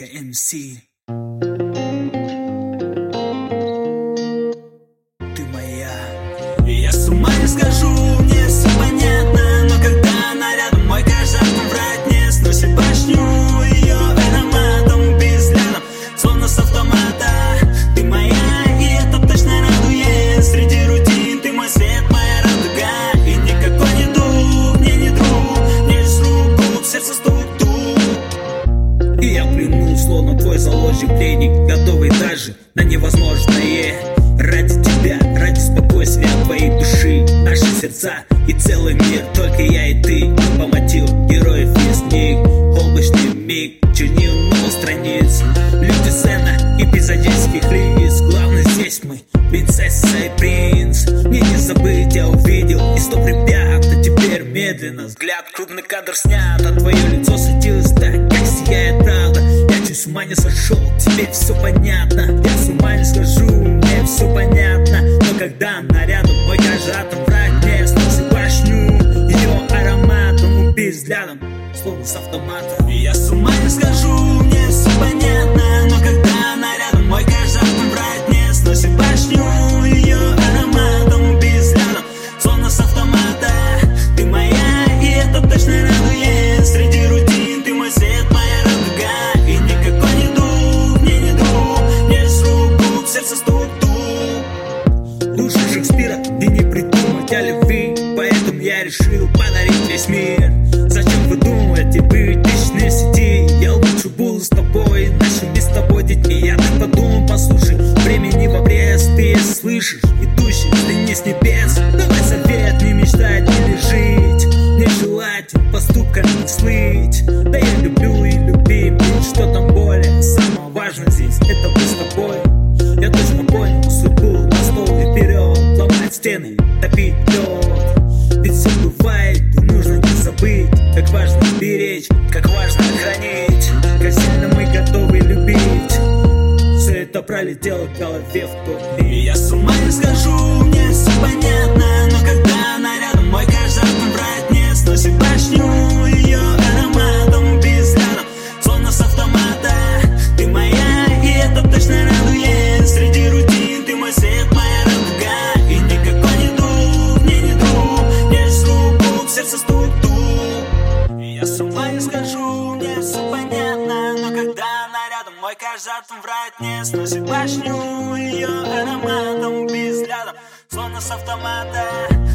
Только МС. Ты моя. Я с ума не схожу, мне все понятно, но когда она рядом, мой каждый атом врать не сносит башню ее ароматом, безлядом, словно с автомата. Ты моя, и это точно радует. Среди рутин ты мой свет, моя радуга. И никакой не дух, мне не друг, мне лишь руку, в сердце стук-тук. И я плену, словно твой заложник, пленник, готовый даже на невозможное. Ради тебя, ради спокойствия твоей души, наши сердца и целый мир, только я и ты. По мотивам героев из книг, облачный миг, чернил новых страниц, люди, сцена, эпизодических лиц. Главное здесь мы, принцесса и принц. Мне не забыть, я увидел и 100 ребят, а теперь медленно взгляд, крупный кадр снят, а твое лицо светилось так, как сияет правда. Я чуть с ума не сошел, теперь все понятно. Я с ума не схожу, мне все понятно, но когда она рядом, мой каждый атом враг не сносит башню ее ароматом, убить взглядом, словно с автомата. Я с ума не схожу, мне все понятно, но когда она рядом, мой каждый атом враг не сносит башню ее ароматом, убить взглядом, словно с автомата. Ты моя, и это точно радует. Среди рутин ты мой свет, моя радуга. И никакой не дух, мне не друг, мне лишь руку, в сердце стук-тук. Лучше Шекспира мне не придумать о любви, поэтому я решил подарить весь мир. Зачем вы думаете быть вечной в сети? Я лучше буду с тобой, нашими с тобой детьми. Я так подумал, послушай, времени в обрез. Ты если слышишь, идущий не с небес, давай совет, не мечтать, не жить, не желать поступками слыть. Да я люблю и любим, что там более. Самое важное здесь, это мы с тобой. Я точно понял судьбу, на стол и вперед, ломать стены, топить лед. Ведь все бывает, и нужно не забыть, как важно беречь, как важно хранить, как сильно мы готовы любить. Все это пролетело в голове в тот миг. Я с ума не схожу, мне все понятно, но когда она рядом, мой каждый атом врать не сносит башню ее ароматом, безлядом, словно с автомата. Ты моя, и это точно радует. Среди рутин ты мой свет, моя радуга. И никакой не дух, мне не друг, мне лишь руку, в сердце стук-тук. Я с ума не схожу, мне все понятно, но когда она рядом, мой каждый атом врать не сносит башню ее ароматом, безлядом, словно с автомата.